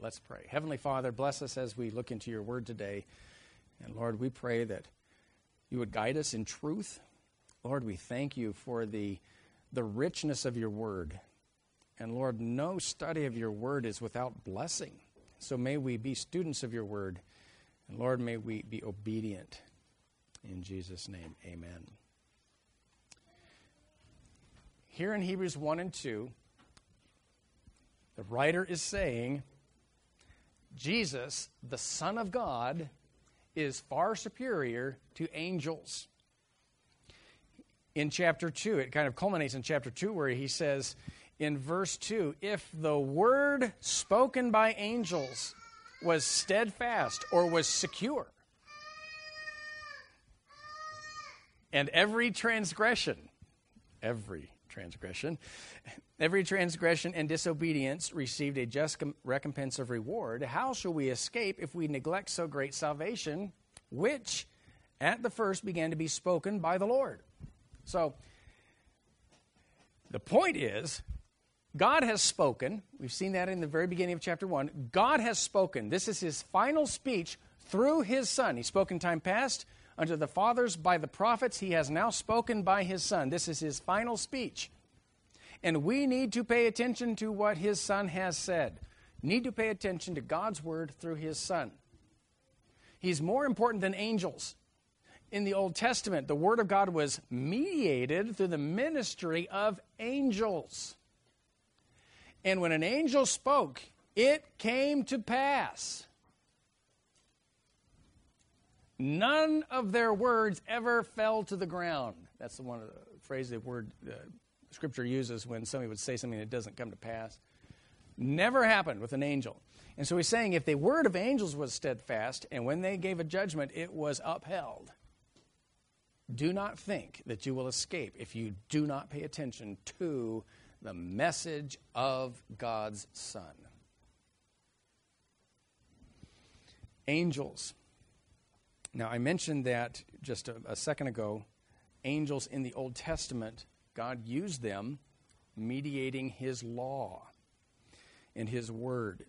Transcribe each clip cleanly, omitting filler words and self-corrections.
Let's pray. Heavenly Father, bless us as we look into your word today. And Lord, we pray that you would guide us in truth. Lord, we thank you for the richness of your word. And Lord, no study of your word is without blessing. So may we be students of your word. And Lord, may we be obedient. In Jesus' name, amen. Here in Hebrews 1 and 2, the writer is saying, Jesus, the Son of God, is far superior to angels. In chapter 2, it kind of culminates in chapter 2 where he says in verse 2, if the word spoken by angels was steadfast or was secure, and every transgression and disobedience received a just recompense of reward, how shall we escape if we neglect so great salvation, which at the first began to be spoken by the Lord? So, the point is, God has spoken. We've seen that in the very beginning of chapter 1. God has spoken. This is his final speech through his Son. He spoke in time past unto the fathers by the prophets. He has now spoken by his Son. This is his final speech. And we need to pay attention to what his Son has said. Need to pay attention to God's word through his Son. He's more important than angels. In the Old Testament, the word of God was mediated through the ministry of angels. And when an angel spoke, it came to pass. None of their words ever fell to the ground. That's the one phrase the word Scripture uses when somebody would say something that doesn't come to pass. Never happened with an angel. And so he's saying if the word of angels was steadfast, and when they gave a judgment, it was upheld, do not think that you will escape if you do not pay attention to the message of God's Son. Angels. Now, I mentioned that just a second ago. Angels in the Old Testament, God used them mediating his law and his word.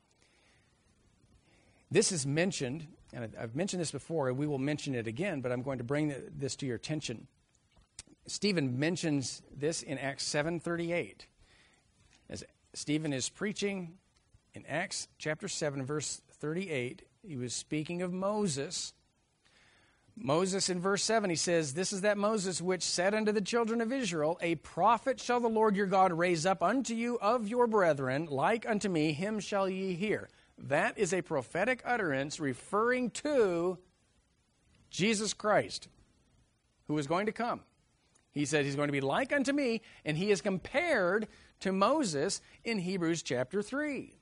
This is mentioned, and I've mentioned this before, and we will mention it again, but I'm going to bring this to your attention. Stephen mentions this in Acts 7:38. As Stephen is preaching in Acts chapter 7, verse 38, he was speaking of Moses. Moses in verse 7, he says, this is that Moses which said unto the children of Israel, a prophet shall the Lord your God raise up unto you of your brethren, like unto me, him shall ye hear. That is a prophetic utterance referring to Jesus Christ, who is going to come. He said he's going to be like unto me, and he is compared to Moses in Hebrews chapter 3.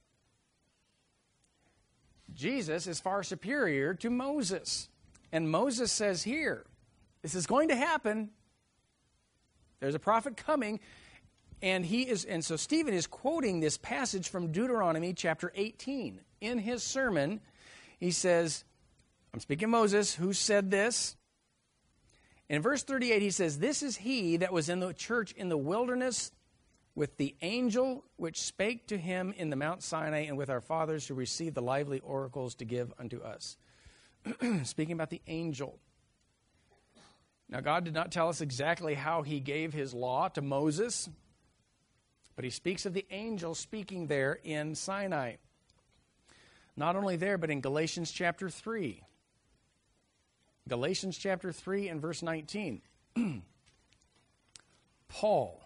Jesus is far superior to Moses. And Moses says here, this is going to happen. There's a prophet coming, and so Stephen is quoting this passage from Deuteronomy chapter 18. In his sermon, he says, I'm speaking of Moses, who said this. In verse 38, he says, this is he that was in the church in the wilderness with the angel which spake to him in the Mount Sinai, and with our fathers who received the lively oracles to give unto us. Speaking about the angel. Now, God did not tell us exactly how he gave his law to Moses, but he speaks of the angel speaking there in Sinai. Not only there, but in Galatians chapter 3. Galatians chapter 3 and verse 19. Paul.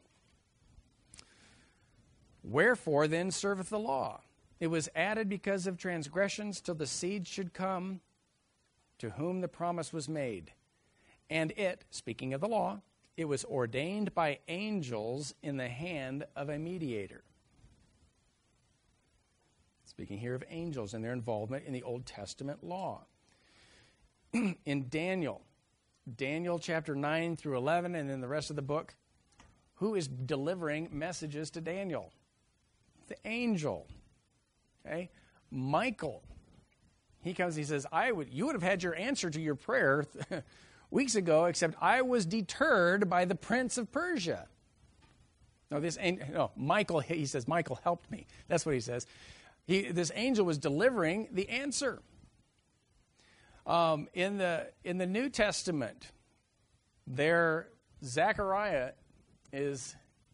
Wherefore then serveth the law? It was added because of transgressions till the seed should come, to whom the promise was made. And it, speaking of the law, it was ordained by angels in the hand of a mediator. Speaking here of angels and their involvement in the Old Testament law. In Daniel chapter 9 through 11, and in the rest of the book, who is delivering messages to Daniel? The angel. Okay? Michael. He comes, he says, you would have had your answer to your prayer weeks ago, except I was deterred by the prince of Persia. Michael, he says, Michael helped me. That's what he says. This angel was delivering the answer. In the New Testament, Zechariah is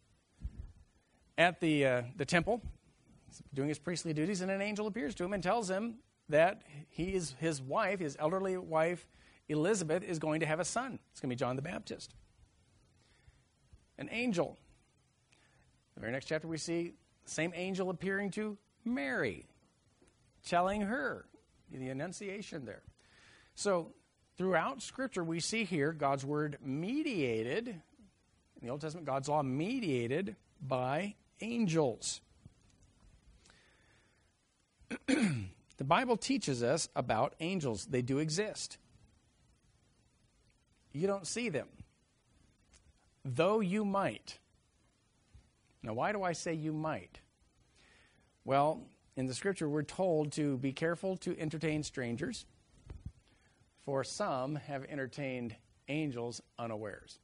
at the temple doing his priestly duties, and an angel appears to him and tells him that his wife, his elderly wife, Elizabeth, is going to have a son. It's going to be John the Baptist. An angel. The very next chapter we see the same angel appearing to Mary, telling her the Annunciation there. So throughout Scripture we see here God's Word mediated, in the Old Testament, God's law mediated by angels. The Bible teaches us about angels. They do exist. You don't see them, though you might. Now, why do I say you might? Well, in the Scripture, we're told to be careful to entertain strangers, for some have entertained angels unawares.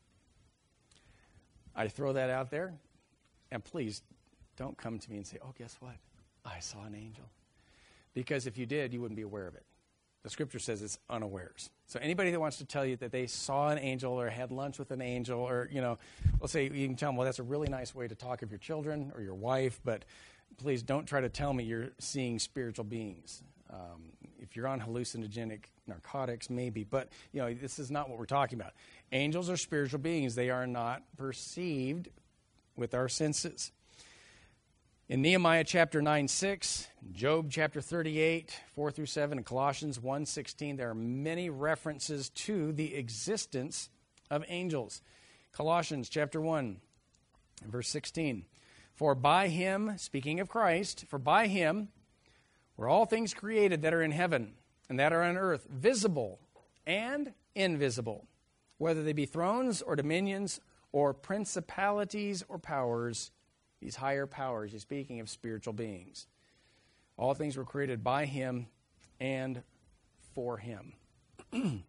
I throw that out there, and please don't come to me and say, oh, guess what? I saw an angel. Because if you did, you wouldn't be aware of it. The Scripture says it's unawares. So anybody that wants to tell you that they saw an angel or had lunch with an angel, or, let's say you can tell them, well, that's a really nice way to talk of your children or your wife, but please don't try to tell me you're seeing spiritual beings. If you're on hallucinogenic narcotics, maybe, but, this is not what we're talking about. Angels are spiritual beings. They are not perceived with our senses. In Nehemiah chapter 9:6, Job chapter 38, 4 through 7, and Colossians 1:16, there are many references to the existence of angels. Colossians chapter 1, verse 16, for by him, speaking of Christ, for by him were all things created that are in heaven and that are on earth, visible and invisible, whether they be thrones or dominions or principalities or powers. These higher powers, he's speaking of spiritual beings. All things were created by him and for him. In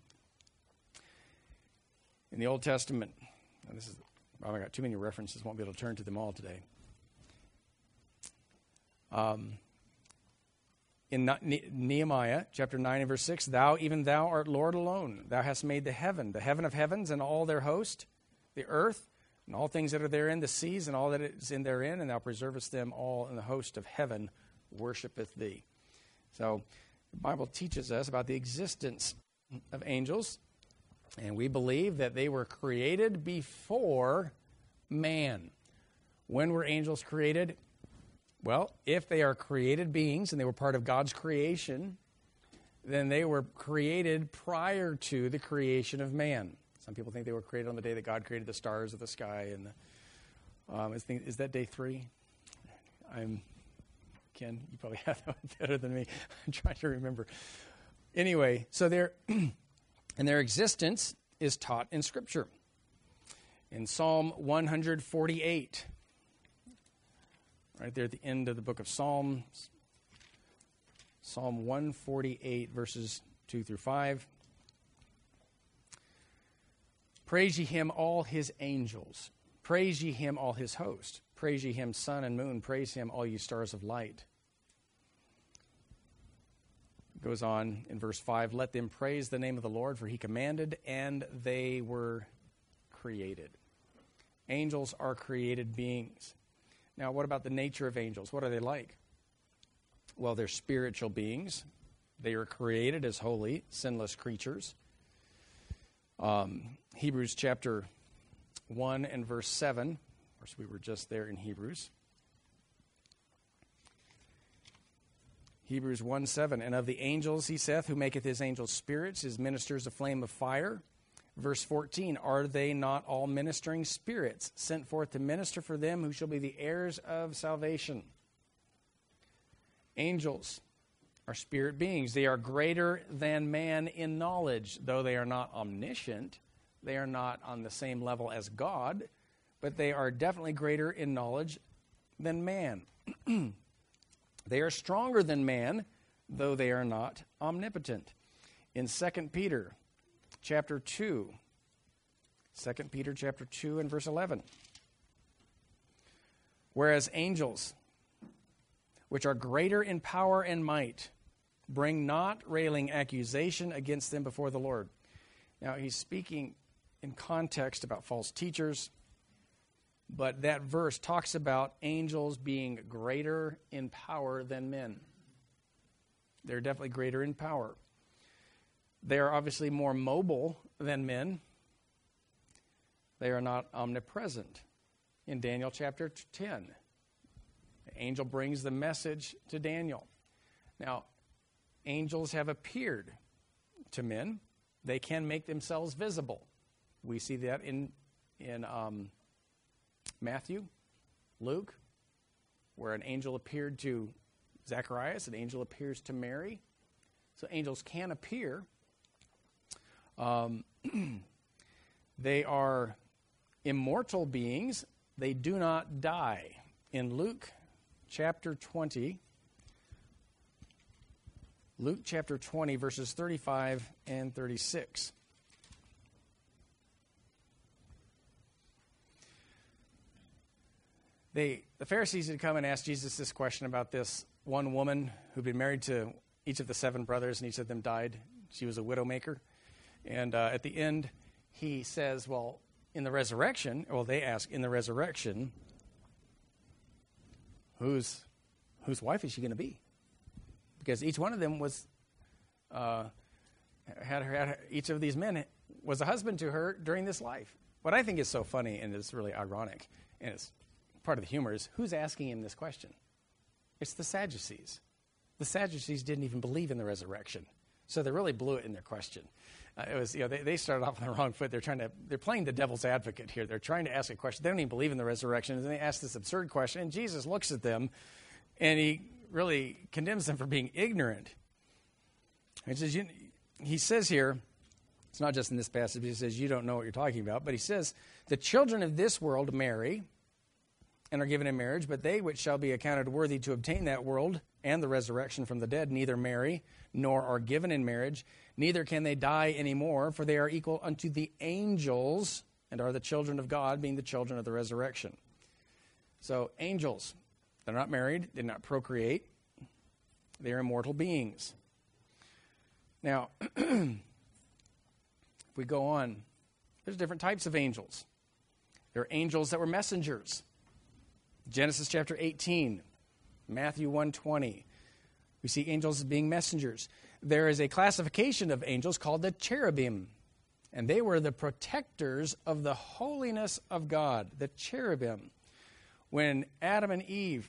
the Old Testament, I got too many references, won't be able to turn to them all today. In Nehemiah chapter 9 and verse 6, even thou art Lord alone. Thou hast made the heaven of heavens and all their host, the earth, and all things that are therein, the seas, and all that is in therein, and thou preservest them all, and the host of heaven worshipeth thee. So the Bible teaches us about the existence of angels, and we believe that they were created before man. When were angels created? Well, if they are created beings and they were part of God's creation, then they were created prior to the creation of man. Some people think they were created on the day that God created the stars of the sky. And is that day 3? Ken, you probably have that one better than me. I'm trying to remember. Anyway, so their existence is taught in Scripture. In Psalm 148, right there at the end of the book of Psalms, Psalm 148, verses 2 through 5. Praise ye him, all his angels. Praise ye him, all his host. Praise ye him, sun and moon. Praise him, all ye stars of light. It goes on in verse 5. Let them praise the name of the Lord, for he commanded, and they were created. Angels are created beings. Now, what about the nature of angels? What are they like? Well, they're spiritual beings. They are created as holy, sinless creatures. Hebrews chapter 1 and verse 7. Of course, we were just there in Hebrews. Hebrews 1:7. And of the angels he saith, who maketh his angels spirits, his ministers a flame of fire. Verse 14. Are they not all ministering spirits, sent forth to minister for them who shall be the heirs of salvation? Angels are spirit beings. They are greater than man in knowledge, though they are not omniscient. They are not on the same level as God, but they are definitely greater in knowledge than man. They are stronger than man, though they are not omnipotent. In 2 Peter chapter 2, 2 Peter chapter 2 and verse 11. Whereas angels which are greater in power and might. Bring not railing accusation against them before the Lord. Now, he's speaking in context about false teachers, but that verse talks about angels being greater in power than men. They're definitely greater in power. They are obviously more mobile than men. They are not omnipresent. In Daniel chapter 10, the angel brings the message to Daniel. Now, angels have appeared to men. They can make themselves visible. We see that in Matthew, Luke, where an angel appeared to Zacharias, an angel appears to Mary. So angels can appear. They are immortal beings. They do not die. In Luke chapter 20, verses 35 and 36. The Pharisees had come and asked Jesus this question about this one woman who'd been married to each of the 7 brothers, and each of them died. She was a widowmaker. And at the end, he says, well, in the resurrection, they ask, in the resurrection, whose wife is she going to be? Because each one of them was, each of these men was a husband to her during this life. What I think is so funny, and it's really ironic, and it's part of the humor, is who's asking him this question? It's the Sadducees. The Sadducees didn't even believe in the resurrection, so they really blew it in their question. It was, they started off on the wrong foot. They're playing the devil's advocate here. They're trying to ask a question. They don't even believe in the resurrection, and they ask this absurd question. And Jesus looks at them, and he really condemns them for being ignorant. He says here, it's not just in this passage. He says you don't know what you're talking about, but he says the children of this world marry and are given in marriage, but they which shall be accounted worthy to obtain that world and the resurrection from the dead neither marry nor are given in marriage, neither can they die anymore, for they are equal unto the angels and are the children of God, being the children of the resurrection. So angels, they're not married, they do not procreate, they are immortal beings. Now, if we go on, there's different types of angels. There are angels that were messengers. Genesis chapter 18, Matthew 1:20. We see angels as being messengers. There is a classification of angels called the cherubim, and they were the protectors of the holiness of God, the cherubim. When Adam and Eve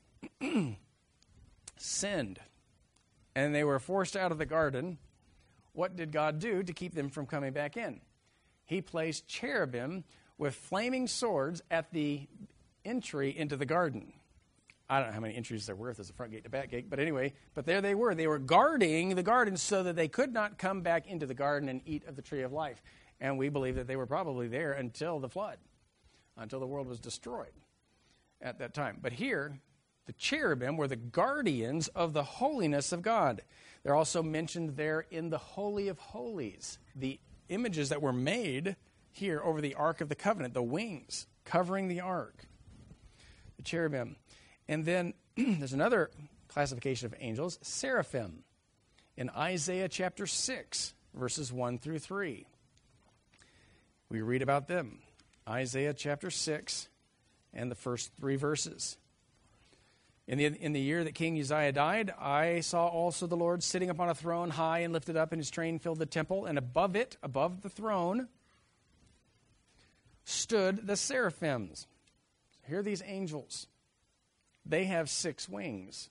sinned and they were forced out of the garden, what did God do to keep them from coming back in? He placed cherubim with flaming swords at the entry into the garden. I don't know how many entries there were, if there's a front gate to back gate, but anyway, but there they were. They were guarding the garden so that they could not come back into the garden and eat of the tree of life. And we believe that they were probably there until the flood, until the world was destroyed at that time. But here, the cherubim were the guardians of the holiness of God. They're also mentioned there in the Holy of Holies, the images that were made here over the Ark of the Covenant, the wings covering the Ark, the cherubim. And then there's another classification of angels, seraphim, in Isaiah chapter 6, verses 1 through 3. We read about them. Isaiah chapter 6 and the first 3 verses. In the year that King Uzziah died, I saw also the Lord sitting upon a throne high and lifted up, and his train filled the temple, and above it, above the throne, stood the seraphims. Here are these angels. They have 6 wings.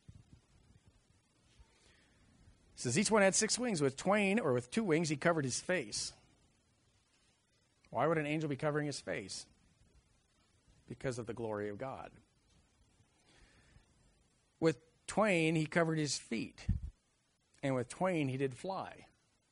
It says each one had 6 wings. With 2 wings, he covered his face. Why would an angel be covering his face? Because of the glory of God. With 2, he covered his feet. And with 2, he did fly.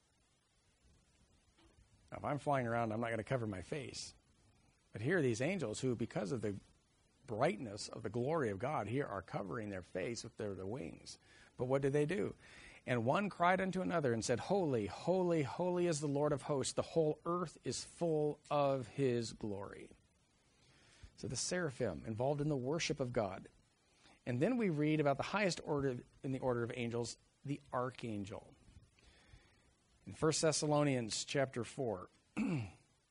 Now, if I'm flying around, I'm not going to cover my face. But here are these angels who, because of the brightness of the glory of God, here are covering their face with their wings. But what did they do? And one cried unto another and said, Holy, holy, holy is the Lord of hosts. The whole earth is full of his glory. So the seraphim involved in the worship of God. And then we read about the highest order in the order of angels, the archangel. In 1 Thessalonians chapter 4. 1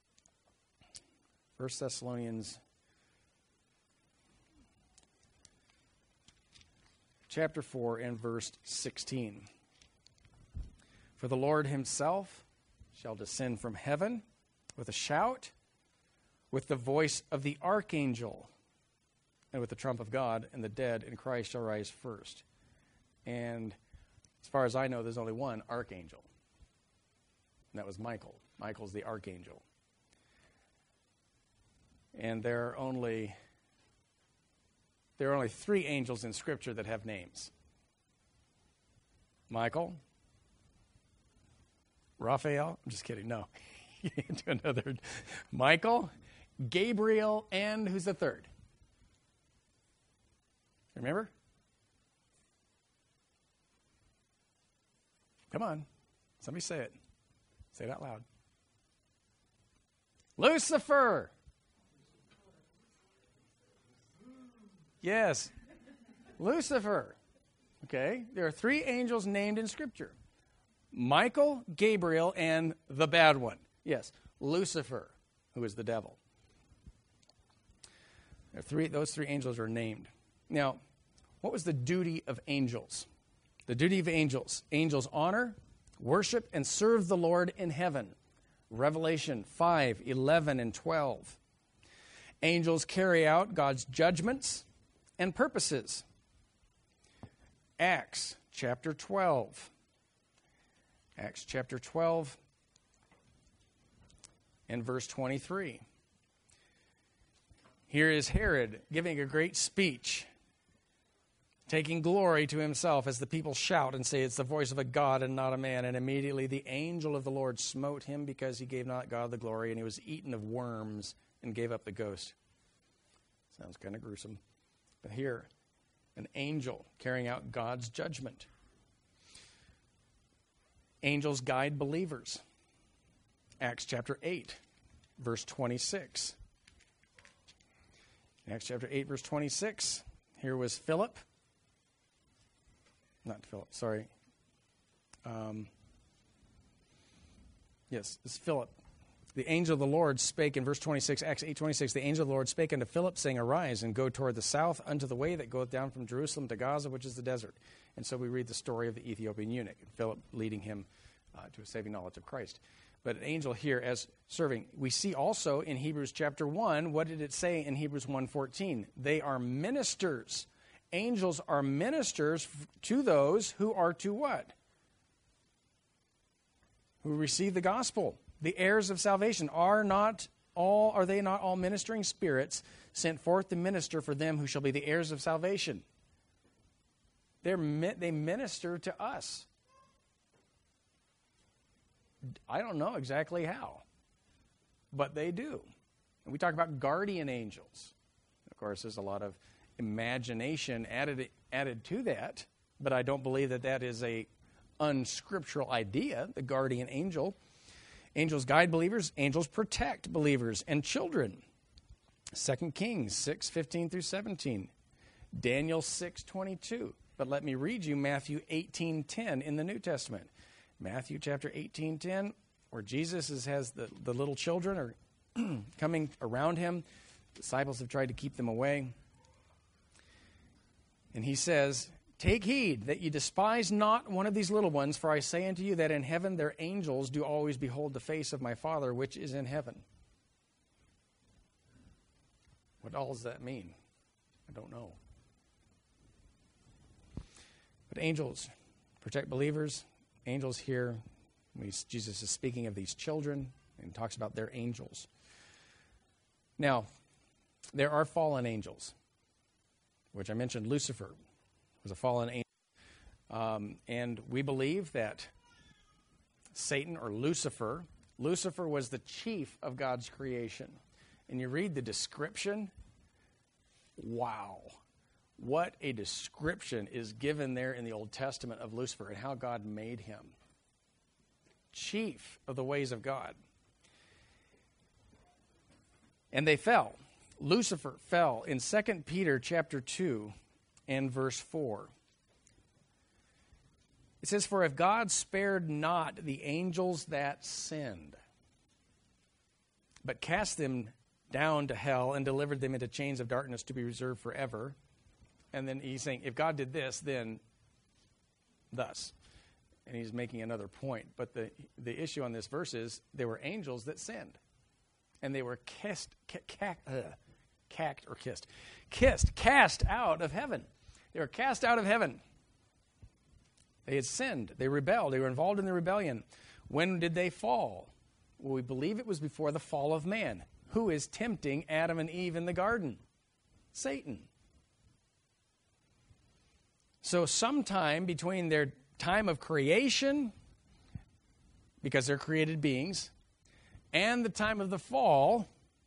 Thessalonians chapter 4 and verse 16. For the Lord himself shall descend from heaven with a shout, with the voice of the archangel, and with the trump of God, and the dead in Christ shall rise first. And as far as I know, there's only one archangel, and that was Michael. Michael's the archangel. And there are only 3 angels in Scripture that have names. Michael, Raphael, I'm just kidding, no. Do another. Michael, Gabriel, and who's the third? Remember? Come on. Somebody say it. Say it out loud. Lucifer. Yes. Lucifer. Okay. There are 3 angels named in Scripture. Michael, Gabriel, and the bad one. Yes. Lucifer, who is the devil. Those 3 angels are named. Now, what was the duty of angels? The duty of angels. Angels honor, worship, and serve the Lord in heaven. Revelation 5, 11, and 12. Angels carry out God's judgments and purposes. Acts chapter 12. Acts chapter 12 and verse 23. Here is Herod giving a great speech, taking glory to himself as the people shout and say, it's the voice of a God and not a man. And immediately the angel of the Lord smote him because he gave not God the glory, and he was eaten of worms and gave up the ghost. Sounds kind of gruesome. But here, an angel carrying out God's judgment. Angels guide believers. Acts chapter 8, verse 26. Acts chapter 8, verse 26. Here was Philip. Not Philip, sorry. Yes, it's Philip. The angel of the Lord spake in verse 26, Acts 8:26. The angel of the Lord spake unto Philip, saying, Arise and go toward the south unto the way that goeth down from Jerusalem to Gaza, which is the desert. And so we read the story of the Ethiopian eunuch, and Philip leading him to a saving knowledge of Christ. But an angel here as serving. We see also in Hebrews chapter 1, what did it say in Hebrews 1:14? They are ministers. Angels are ministers to those who are to what? Who receive the gospel. The heirs of salvation. Are they not all ministering spirits sent forth to minister for them who shall be the heirs of salvation? They minister to us. I don't know exactly how, but they do. And we talk about guardian angels. Of course, there's a lot of imagination added to that, but I don't believe that is a unscriptural idea, the guardian angel. Angels guide believers. Angels protect believers and children. 2 Kings 6:15 through 17. Daniel 6:22. But let me read you Matthew 18:10 in the New Testament. Matthew chapter 18:10, where Jesus has the little children are coming around him. Disciples have tried to keep them away. And he says, Take heed that ye despise not one of these little ones, for I say unto you that in heaven their angels do always behold the face of my Father which is in heaven. What all does that mean? I don't know. But angels protect believers. Angels here, Jesus is speaking of these children and talks about their angels. Now, there are fallen angels, which I mentioned Lucifer was a fallen angel. And we believe that Satan or Lucifer was the chief of God's creation. And you read the description, wow. What a description is given there in the Old Testament of Lucifer and how God made him. Chief of the ways of God. And they fell. Lucifer fell in 2 Peter chapter 2 and verse 4. It says, "For if God spared not the angels that sinned, but cast them down to hell and delivered them into chains of darkness to be reserved forever." And then he's saying, if God did this, then thus. And he's making another point. But the issue on this verse is there were angels that sinned. And they were cast out of heaven. They were cast out of heaven. They had sinned. They rebelled. They were involved in the rebellion. When did they fall? Well, we believe it was before the fall of man. Who is tempting Adam and Eve in the garden? Satan. So sometime between their time of creation, because they're created beings, and the time of the fall,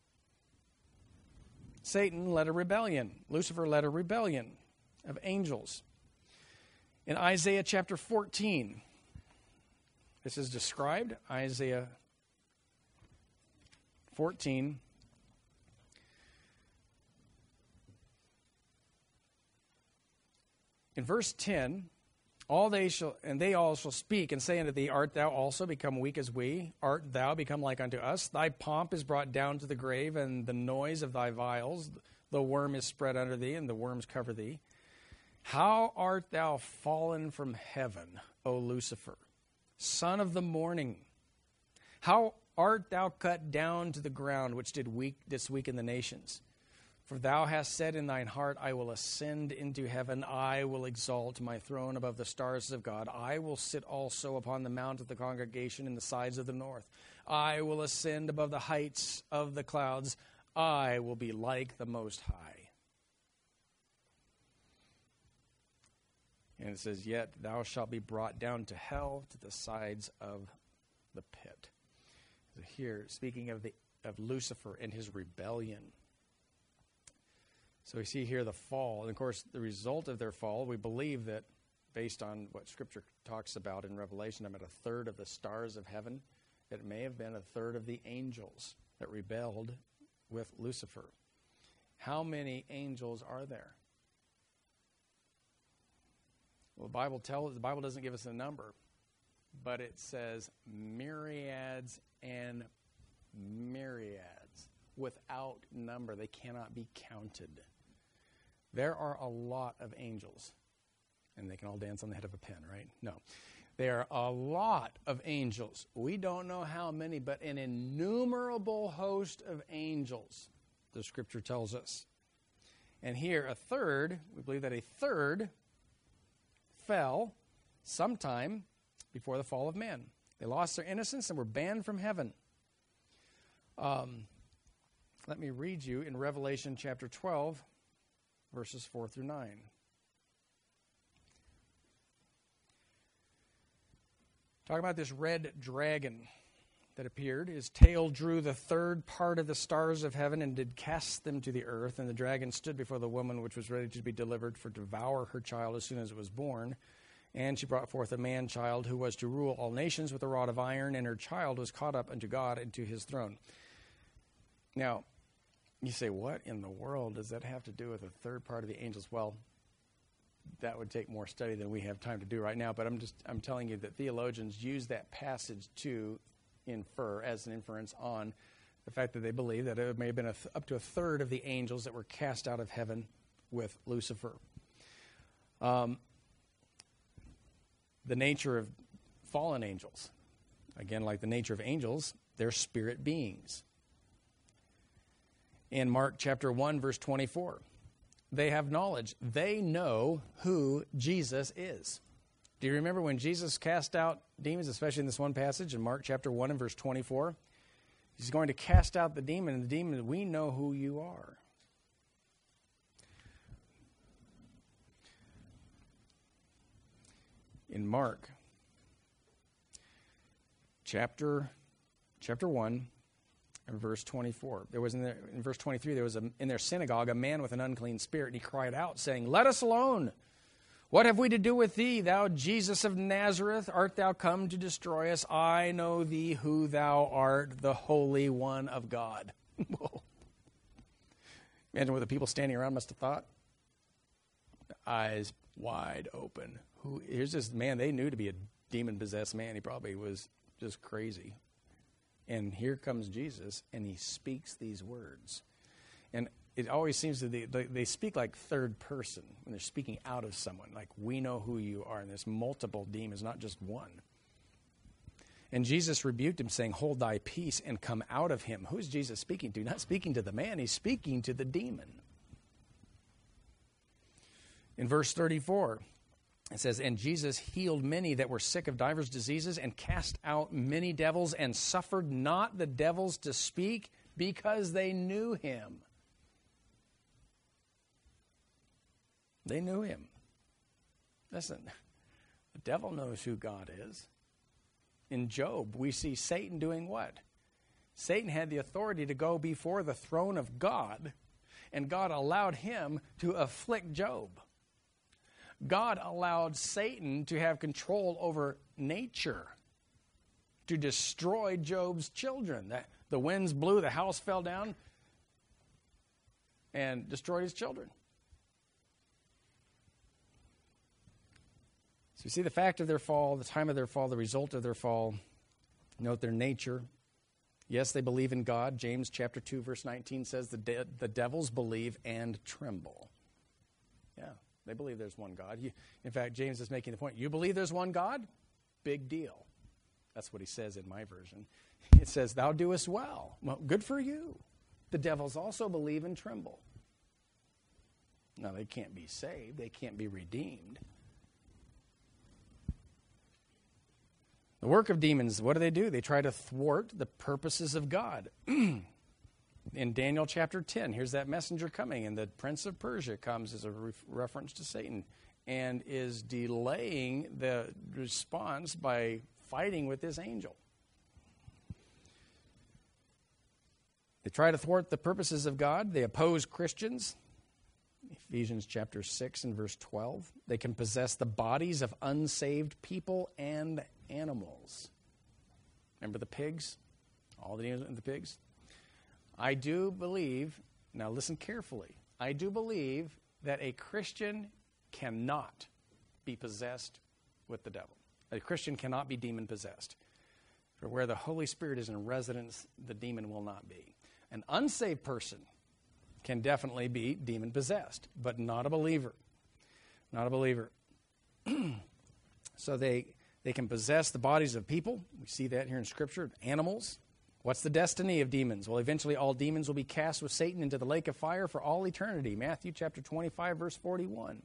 Satan led a rebellion. Lucifer led a rebellion of angels. In Isaiah chapter 14, this is described, Isaiah 14. In verse 10, they all shall speak and say unto thee, Art thou also become weak as we? Art thou become like unto us? Thy pomp is brought down to the grave, and the noise of thy vials. The worm is spread under thee, and the worms cover thee. How art thou fallen from heaven, O Lucifer, son of the morning? How art thou cut down to the ground, which didst weaken the nations? For thou hast said in thine heart, I will ascend into heaven. I will exalt my throne above the stars of God. I will sit also upon the mount of the congregation in the sides of the north. I will ascend above the heights of the clouds. I will be like the Most High. And it says, Yet thou shalt be brought down to hell, to the sides of the pit. So here, speaking of Lucifer and his rebellion. So we see here the fall. And of course, the result of their fall, we believe that based on what Scripture talks about in Revelation, about a third of the stars of heaven, it may have been a third of the angels that rebelled with Lucifer. How many angels are there? Well, the Bible doesn't give us a number, but it says myriads and myriads, without number. They cannot be counted. There are a lot of angels, and they can all dance on the head of a pin, right? No. There are a lot of angels. We don't know how many, but an innumerable host of angels, the Scripture tells us. And here, we believe that a third fell sometime before the fall of man. They lost their innocence and were banned from heaven. Let me read you in Revelation chapter 12, verses 4 through 9. Talking about this red dragon that appeared. His tail drew the third part of the stars of heaven and did cast them to the earth. And the dragon stood before the woman which was ready to be delivered to devour her child as soon as it was born. And she brought forth a man-child who was to rule all nations with a rod of iron, and her child was caught up unto God and to his throne. Now, you say, what in the world does that have to do with a third part of the angels? Well, that would take more study than we have time to do right now, but I'm telling you that theologians use that passage to infer, as an inference on the fact that they believe that it may have been up to a third of the angels that were cast out of heaven with Lucifer. The nature of fallen angels, again, like the nature of angels, they're spirit beings. In Mark chapter 1, verse 24, they have knowledge. They know who Jesus is. Do you remember when Jesus cast out demons, especially in this one passage in Mark chapter 1 and verse 24? He's going to cast out the demon, and the demon, we know who you are. In Mark chapter 1 and verse 24, there was in verse 23, there was in their synagogue a man with an unclean spirit, and he cried out, saying, Let us alone. What have we to do with thee, thou Jesus of Nazareth? Art thou come to destroy us? I know thee who thou art, the Holy One of God. Imagine what the people standing around must have thought. eyes wide open. Here's this man they knew to be a demon-possessed man. He probably was just crazy. And here comes Jesus, and he speaks these words. And it always seems that they speak like third person when they're speaking out of someone, like, we know who you are. And there's multiple demons, not just one. And Jesus rebuked him, saying, hold thy peace and come out of him. Who is Jesus speaking to? Not speaking to the man, he's speaking to the demon. In verse 34, it says, and Jesus healed many that were sick of divers diseases and cast out many devils and suffered not the devils to speak because they knew him. They knew him. Listen, the devil knows who God is. In Job, we see Satan doing what? Satan had the authority to go before the throne of God, and God allowed him to afflict Job. God allowed Satan to have control over nature, to destroy Job's children. The winds blew, the house fell down, and destroyed his children. So you see the fact of their fall, the time of their fall, the result of their fall. Note their nature. Yes, they believe in God. James chapter 2, verse 19 says the devils believe and tremble. Yeah, they believe there's one God. In fact, James is making the point, you believe there's one God? Big deal. That's what he says in my version. It says, thou doest well. Well, good for you. The devils also believe and tremble. Now, they can't be saved. They can't be redeemed. The work of demons, what do? They try to thwart the purposes of God. In Daniel chapter 10, here's that messenger coming, and the prince of Persia comes as a reference to Satan and is delaying the response by fighting with this angel. They try to thwart the purposes of God. They oppose Christians. Ephesians chapter 6 and verse 12. They can possess the bodies of unsaved people and animals. Remember the pigs? All the demons in the pigs? I do believe, now listen carefully, I do believe that a Christian cannot be possessed with the devil. A Christian cannot be demon-possessed. For where the Holy Spirit is in residence, the demon will not be. An unsaved person can definitely be demon-possessed, but not a believer. Not a believer. So they can possess the bodies of people. We see that here in Scripture. Animals. What's the destiny of demons? Well, eventually all demons will be cast with Satan into the lake of fire for all eternity. Matthew chapter 25, verse 41.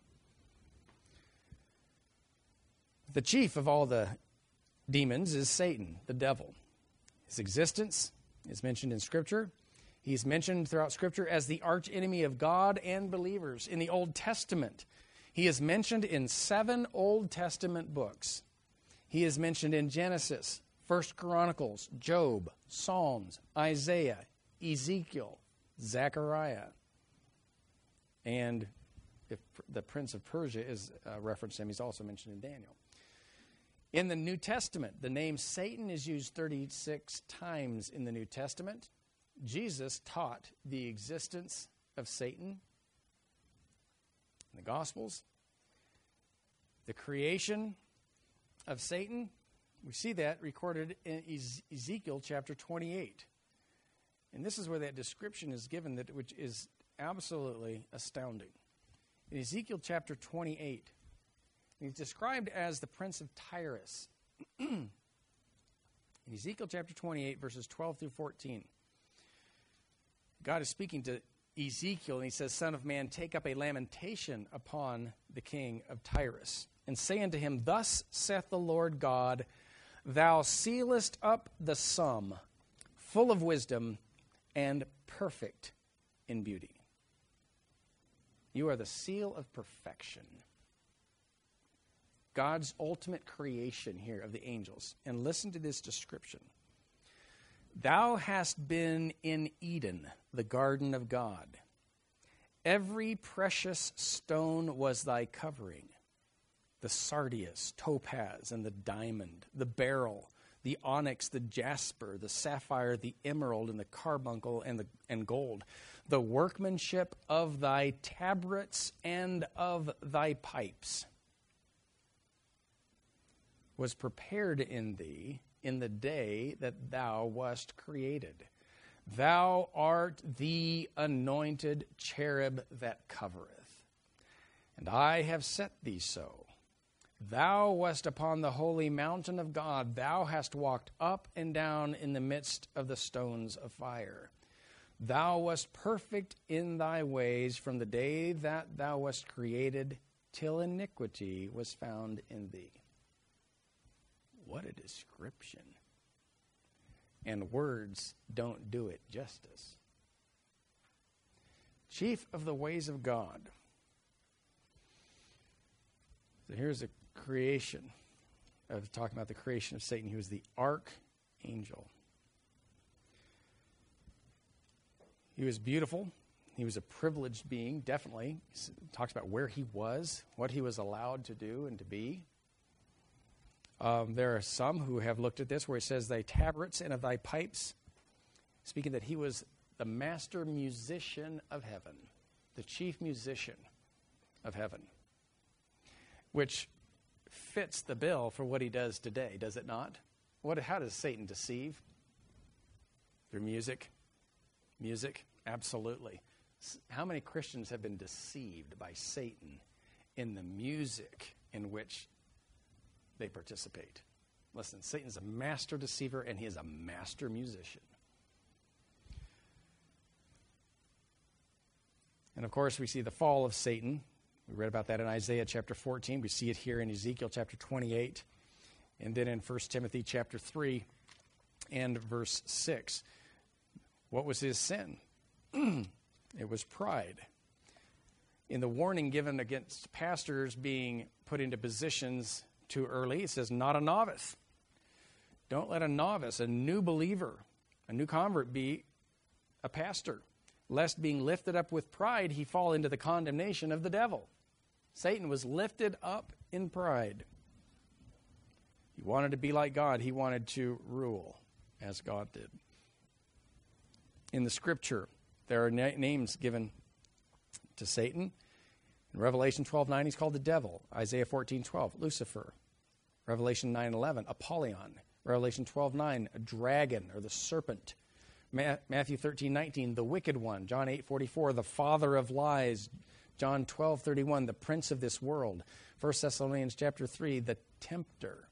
The chief of all the demons is Satan, the devil. His existence is mentioned in Scripture. He's mentioned throughout Scripture as the archenemy of God and believers. In the Old Testament, he is mentioned in 7 Old Testament books. He is mentioned in Genesis, 1 Chronicles, Job, Psalms, Isaiah, Ezekiel, Zechariah. And if the prince of Persia is referenced to him, he's also mentioned in Daniel. In the New Testament, the name Satan is used 36 times in the New Testament. Jesus taught the existence of Satan in the Gospels. The creation of Satan, we see that recorded in Ezekiel chapter 28. And this is where that description is given, which is absolutely astounding. In Ezekiel chapter 28, he's described as the prince of Tyrus. In Ezekiel chapter 28, verses 12 through 14, God is speaking to Ezekiel, and he says, Son of man, take up a lamentation upon the king of Tyrus, and say unto him, Thus saith the Lord God, Thou sealest up the sum, full of wisdom, and perfect in beauty. You are the seal of perfection. God's ultimate creation here of the angels. And listen to this description. Thou hast been in Eden, the garden of God. Every precious stone was thy covering. The sardius, topaz, and the diamond, the beryl, the onyx, the jasper, the sapphire, the emerald, and the carbuncle, and gold. the workmanship of thy tabrets and of thy pipes was prepared in thee in the day that thou wast created. Thou art the anointed cherub that covereth, and I have set thee so. Thou wast upon the holy mountain of God. Thou hast walked up and down in the midst of the stones of fire. Thou wast perfect in thy ways from the day that thou wast created till iniquity was found in thee. What a description. And words don't do it justice. Chief of the ways of God. So here's a creation. I was talking about the creation of Satan. He was the archangel. He was beautiful. He was a privileged being, definitely. He talks about where he was, what he was allowed to do and to be. There are some who have looked at this where it says, thy tabrets and of thy pipes, speaking that he was the master musician of heaven, the chief musician of heaven, which fits the bill for what he does today, does it not? How does Satan deceive? Through music? Music? Absolutely. How many Christians have been deceived by Satan in the music in which they participate? Listen, Satan's a master deceiver and he is a master musician. And of course, we see the fall of Satan. We read about that in Isaiah chapter 14. We see it here in Ezekiel chapter 28. And then in 1 Timothy chapter 3 and verse 6. What was his sin? It was pride. In the warning given against pastors being put into positions too early, it says, not a novice. Don't let a novice, a new believer, a new convert be a pastor, lest being lifted up with pride, he fall into the condemnation of the devil. Satan was lifted up in pride. He wanted to be like God. He wanted to rule as God did. In the scripture, there are names given to Satan. In Revelation 12:9, he's called the devil. Isaiah 14:12, Lucifer. Revelation 9:11, Apollyon. Revelation 12:9, a dragon or the serpent. Matthew 13:19, the wicked one. John 8:44, the father of lies. John 12:31, the prince of this world. 1 Thessalonians chapter 3, the tempter.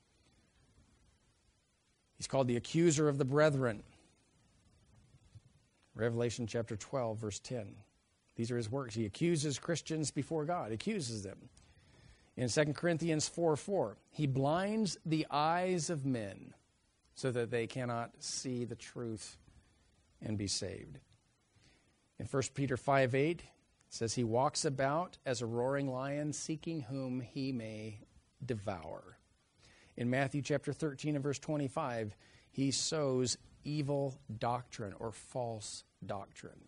He's called the accuser of the brethren. Revelation chapter 12, verse 10. These are his works. He accuses Christians before God, accuses them. In 2 Corinthians 4:4, he blinds the eyes of men so that they cannot see the truth and be saved. In 1 Peter 5:8, it says he walks about as a roaring lion, seeking whom he may devour. In Matthew chapter 13 and verse 25, he sows evil doctrine or false doctrine.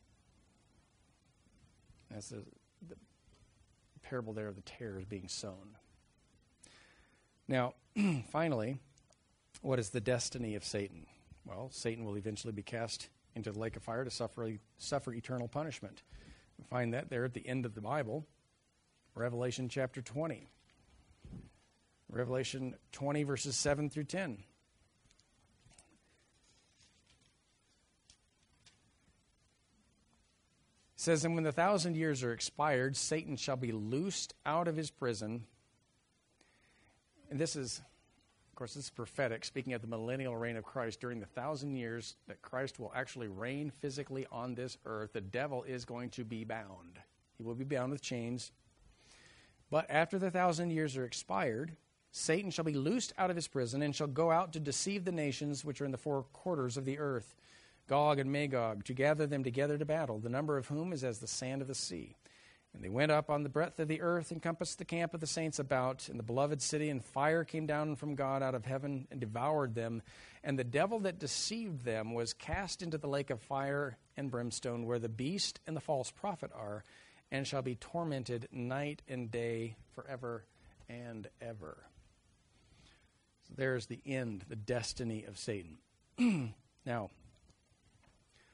That's the parable there of the tares being sown. Now, finally, what is the destiny of Satan? Well, Satan will eventually be cast into the lake of fire to suffer eternal punishment. We find that there at the end of the Bible, Revelation chapter 20. Revelation 20, verses 7 through 10. It says, and when the 1,000 years are expired, Satan shall be loosed out of his prison. And this is, of course, this is prophetic, speaking of the millennial reign of Christ. During the 1,000 years that Christ will actually reign physically on this earth, the devil is going to be bound. He will be bound with chains. But after the 1,000 years are expired, Satan shall be loosed out of his prison and shall go out to deceive the nations which are in the four quarters of the earth, Gog and Magog, to gather them together to battle, the number of whom is as the sand of the sea. And they went up on the breadth of the earth, encompassed the camp of the saints about in the beloved city, and fire came down from God out of heaven and devoured them. And the devil that deceived them was cast into the lake of fire and brimstone, where the beast and the false prophet are, and shall be tormented night and day forever and ever. So there's the end, the destiny of Satan. Now,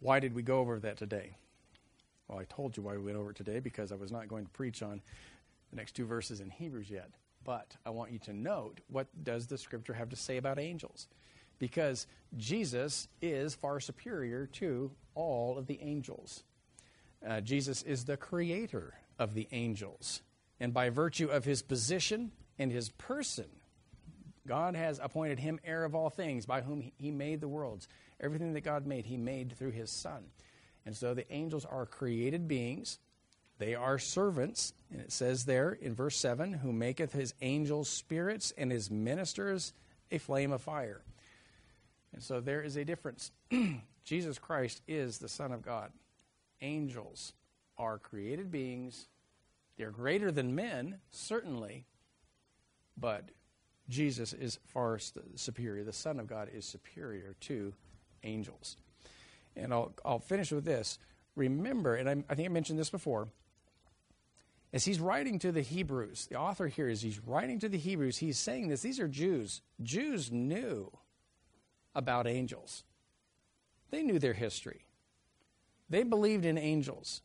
Why did we go over that today? Well, I told you why we went over it today, because I was not going to preach on the next 2 verses in Hebrews yet. But I want you to note, what does the Scripture have to say about angels? Because Jesus is far superior to all of the angels. Jesus is the creator of the angels. And by virtue of his position and his person, God has appointed him heir of all things, by whom he made the worlds. Everything that God made, he made through his Son. And so the angels are created beings. They are servants. And it says there in verse 7, who maketh his angels spirits and his ministers a flame of fire. And so there is a difference. Jesus Christ is the Son of God. Angels are created beings. They're greater than men, certainly, but Jesus is far superior. The Son of God is superior to angels. And I'll finish with this. Remember, and I think I mentioned this before, as he's writing to the Hebrews, the author here, as he's writing to the Hebrews, he's saying this. These are Jews. Jews knew about angels. They knew their history. They believed in angels.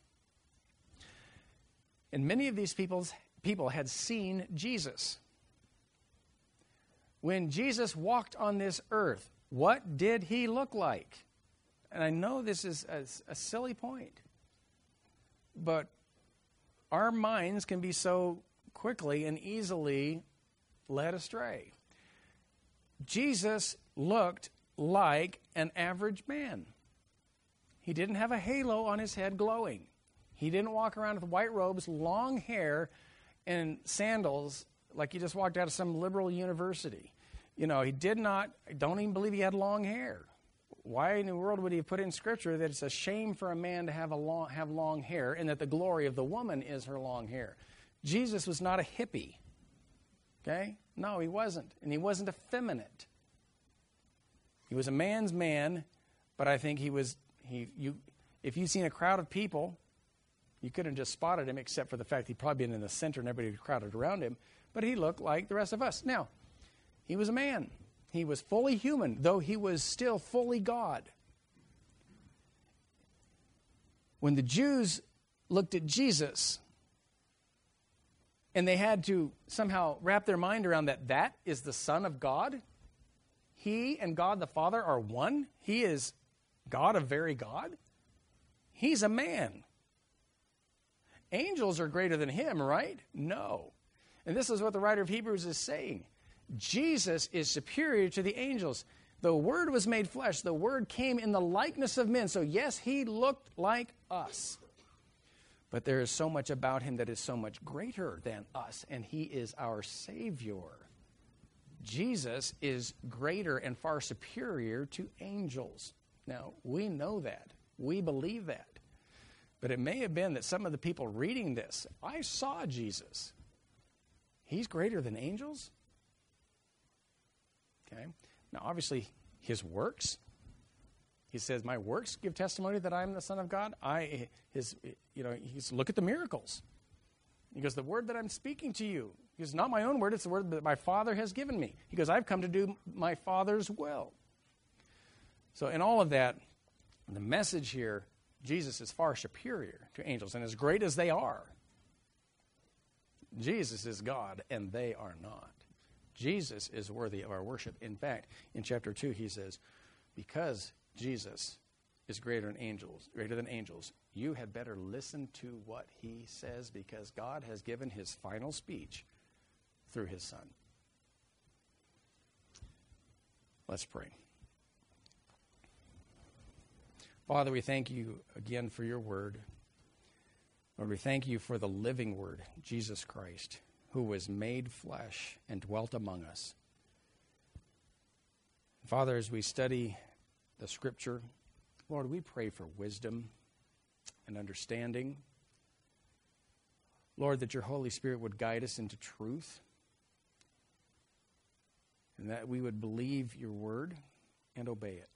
And many of these people had seen Jesus. When Jesus walked on this earth, what did he look like? And I know this is a silly point, but our minds can be so quickly and easily led astray. Jesus looked like an average man. He didn't have a halo on his head glowing. He didn't walk around with white robes, long hair, and sandals like he just walked out of some liberal university. You know, he did not, I don't even believe he had long hair. Why in the world would he have put in Scripture that it's a shame for a man to have long hair, and that the glory of the woman is her long hair? Jesus was not a hippie. Okay? No, he wasn't. And he wasn't effeminate. He was a man's man, but I think if you'd seen a crowd of people, you couldn't have just spotted him, except for the fact he'd probably been in the center and everybody crowded around him. But he looked like the rest of us. Now, he was a man. He was fully human, though he was still fully God. When the Jews looked at Jesus, and they had to somehow wrap their mind around that is the Son of God. He and God the Father are one. He is God of very God. He's a man. Angels are greater than him, right? No. And this is what the writer of Hebrews is saying. Jesus is superior to the angels. The Word was made flesh. The Word came in the likeness of men. So yes, he looked like us. But there is so much about him that is so much greater than us, and he is our Savior. Jesus is greater and far superior to angels. Now, we know that. We believe that. But it may have been that some of the people reading this, I saw Jesus. He's greater than angels? Okay. Now, obviously, his works. He says, my works give testimony that I am the Son of God. Look at the miracles. He goes, the word that I'm speaking to you, he goes, not my own word, it's the word that my Father has given me. He goes, I've come to do my Father's will. So in all of that, the message here, Jesus is far superior to angels. And as great as they are, Jesus is God and they are not. Jesus is worthy of our worship. In fact, in chapter 2, he says, because Jesus is greater than angels, you had better listen to what he says, because God has given his final speech through his Son. Let's pray. Father, we thank you again for your word. Lord, we thank you for the living word, Jesus Christ, who was made flesh and dwelt among us. Father, as we study the Scripture, Lord, we pray for wisdom and understanding. Lord, that your Holy Spirit would guide us into truth, and that we would believe your word and obey it.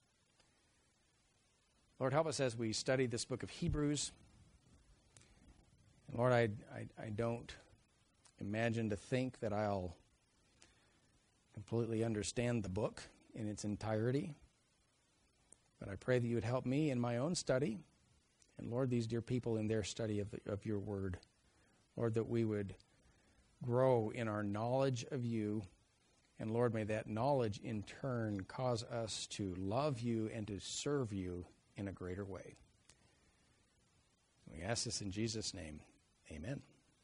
Lord, help us as we study this book of Hebrews. And Lord, I don't imagine to think that I'll completely understand the book in its entirety. But I pray that you would help me in my own study, and Lord, these dear people in their study of your word. Lord, that we would grow in our knowledge of you, and Lord, may that knowledge in turn cause us to love you and to serve you in a greater way. We ask this in Jesus' name. Amen.